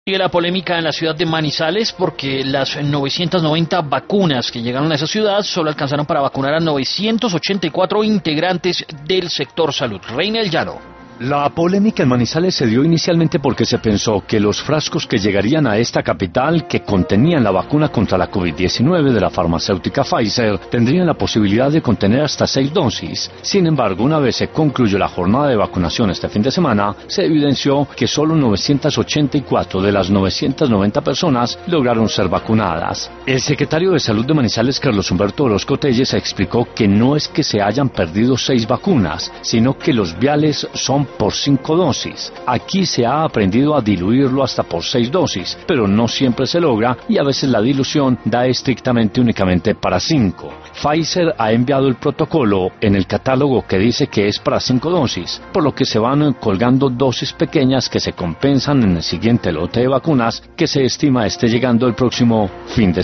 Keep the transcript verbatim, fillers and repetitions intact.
Sigue la polémica en la ciudad de Manizales porque las novecientas noventa vacunas que llegaron a esa ciudad solo alcanzaron para vacunar a novecientos ochenta y cuatro integrantes del sector salud. Reina el Llano. La polémica en Manizales se dio inicialmente porque se pensó que los frascos que llegarían a esta capital, que contenían la vacuna contra la COVID diecinueve de la farmacéutica Pfizer, tendrían la posibilidad de contener hasta seis dosis. Sin embargo, una vez se concluyó la jornada de vacunación este fin de semana, se evidenció que solo novecientas ochenta y cuatro de las novecientas noventa personas lograron ser vacunadas. El secretario de Salud de Manizales, Carlos Humberto Orozco Telles, explicó que no es que se hayan perdido seis vacunas, sino que los viales son por cinco dosis. Aquí se ha aprendido a diluirlo hasta por seis dosis, pero no siempre se logra y a veces la dilución da estrictamente únicamente para cinco. Pfizer ha enviado el protocolo en el catálogo que dice que es para cinco dosis, por lo que se van colgando dosis pequeñas que se compensan en el siguiente lote de vacunas que se estima esté llegando el próximo fin de